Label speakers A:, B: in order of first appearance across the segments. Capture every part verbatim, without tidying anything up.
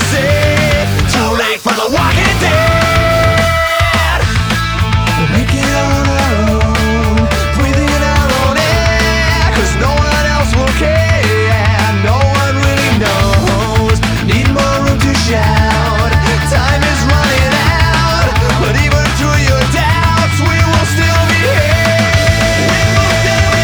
A: say, too late for the walking dead. We'll make it on our own, breathing our own air, 'cause no one else will care, no one really knows. Need more room to shout, time is running out, but even through your doubts, we will still be here. We will still be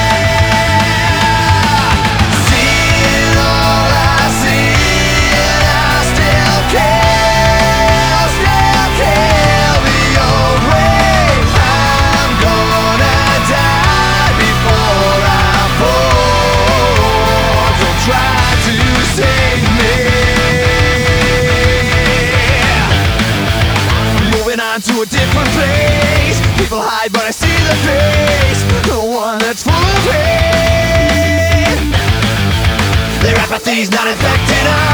A: here. Seeing all I see, and I still care, still care. The old way, I'm gonna die before I fall. Don't try to save me. Moving on to a different place. People hide, but I see the face, the one that's full of hate. Their apathy's not infecting us.